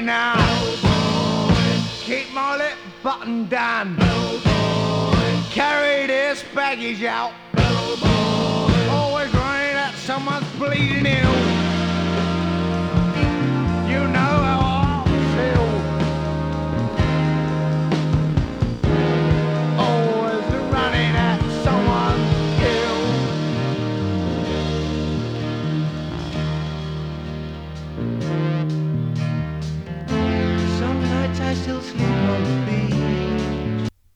now. Keep my lip button down. Carry this baggage out. Always running at someone's bleeding ill. You know how I feel. Always running at someone's ill. Some nights I still sleep